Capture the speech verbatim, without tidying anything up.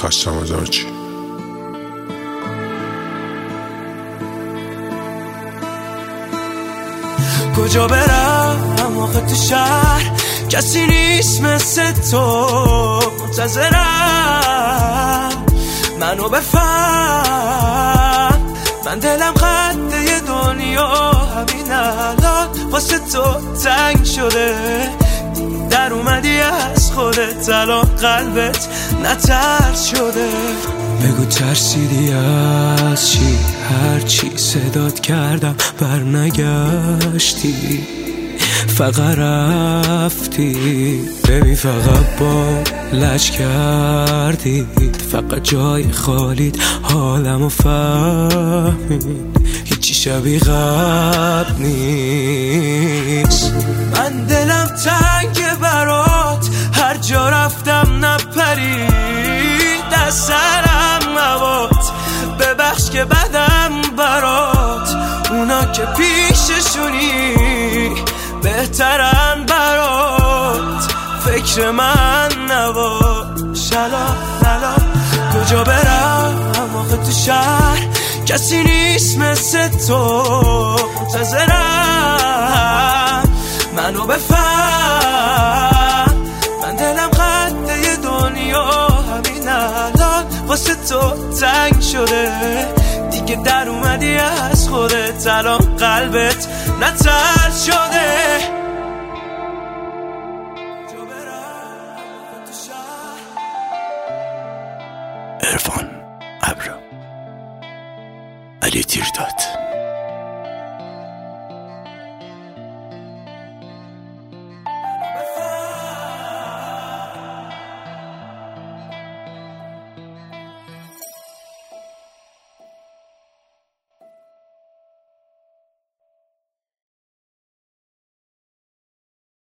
خستم از هرچی. کجا برم آخه تو شهر کسی نیست مثل تو، منتظرم منو بفهم. من دلم خطه دنیا همین الان واسه تو تنگ شده، در اومدی از خودت الان قلبت نترد شده. بگو ترسیدی از چی؟ هرچی صدات کردم بر نگشتی، فقط رفتی. ببین فقط با لج کردی، فقط جای خالیت حالمو فهمید، هیچی شبیه قبل نیست. من دلم تنگ برات، هر جا رفتم نپرید از سرم موات. ببخش که بدم برات، اونا که پیششونی بهترن برات، فکر من نباش الان الان. کجا برم آخه تو شهر کسی نیست مثل تو، منتظرم منو بفهم. من دلم خطه دنیا همین الان واسه تو تنگ شده، دیگه در اومدی از خودت الان قلبت نترد شده. عرفان ابرو علی تیرداد.